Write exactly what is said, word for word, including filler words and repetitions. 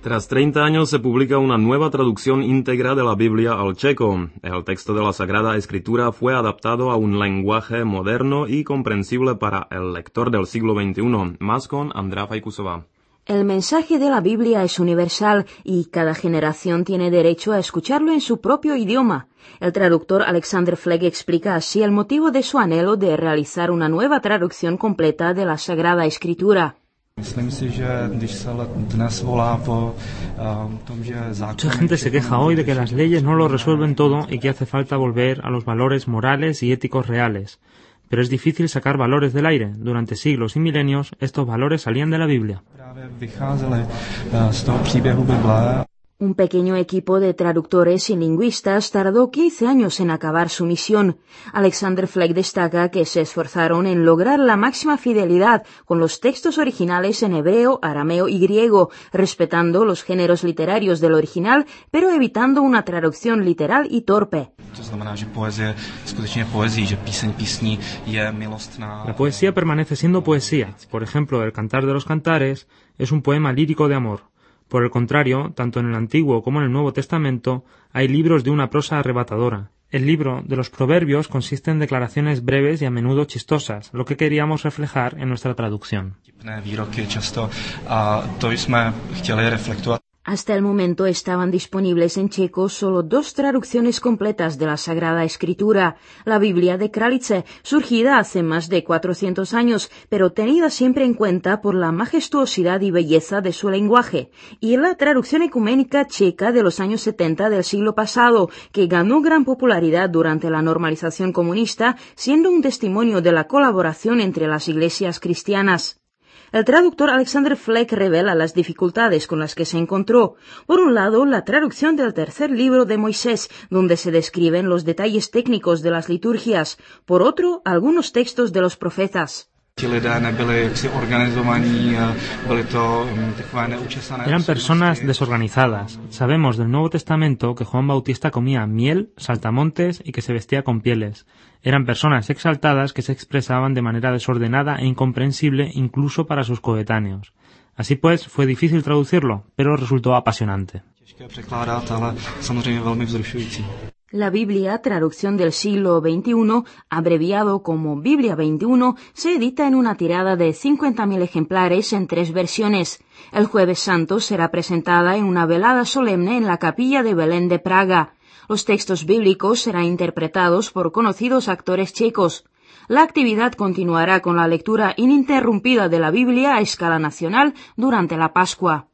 Tras treinta años se publica una nueva traducción íntegra de la Biblia al checo. El texto de la Sagrada Escritura fue adaptado a un lenguaje moderno y comprensible para el lector del siglo veintiuno. Más con Andrea Faikusova. El mensaje de la Biblia es universal y cada generación tiene derecho a escucharlo en su propio idioma. El traductor Alexander Flegg explica así el motivo de su anhelo de realizar una nueva traducción completa de la Sagrada Escritura. Mucha gente se queja hoy de que las leyes no lo resuelven todo y que hace falta volver a los valores morales y éticos reales. Pero es difícil sacar valores del aire. Durante siglos y milenios, estos valores salían de la Biblia. Un pequeño equipo de traductores y lingüistas tardó quince años en acabar su misión. Alexander Flegg destaca que se esforzaron en lograr la máxima fidelidad con los textos originales en hebreo, arameo y griego, respetando los géneros literarios del original, pero evitando una traducción literal y torpe. La poesía permanece siendo poesía. Por ejemplo, el Cantar de los Cantares es un poema lírico de amor. Por el contrario, tanto en el Antiguo como en el Nuevo Testamento hay libros de una prosa arrebatadora. El libro de los Proverbios consiste en declaraciones breves y a menudo chistosas, lo que queríamos reflejar en nuestra traducción. Hasta el momento estaban disponibles en checo solo dos traducciones completas de la Sagrada Escritura. La Biblia de Kralice, surgida hace más de cuatrocientos años, pero tenida siempre en cuenta por la majestuosidad y belleza de su lenguaje, y la traducción ecuménica checa de los años setenta del siglo pasado, que ganó gran popularidad durante la normalización comunista, siendo un testimonio de la colaboración entre las iglesias cristianas. El traductor Alexander Flegg revela las dificultades con las que se encontró. Por un lado, la traducción del tercer libro de Moisés, donde se describen los detalles técnicos de las liturgias. Por otro, algunos textos de los profetas. Eran personas desorganizadas. Sabemos del Nuevo Testamento que Juan Bautista comía miel, saltamontes y que se vestía con pieles. Eran personas exaltadas que se expresaban de manera desordenada e incomprensible incluso para sus coetáneos. Así pues, fue difícil traducirlo, pero resultó apasionante. La Biblia, traducción del siglo veintiuno, abreviado como Biblia veintiuno, se edita en una tirada de cincuenta mil ejemplares en tres versiones. El Jueves Santo será presentada en una velada solemne en la capilla de Belén de Praga. Los textos bíblicos serán interpretados por conocidos actores checos. La actividad continuará con la lectura ininterrumpida de la Biblia a escala nacional durante la Pascua.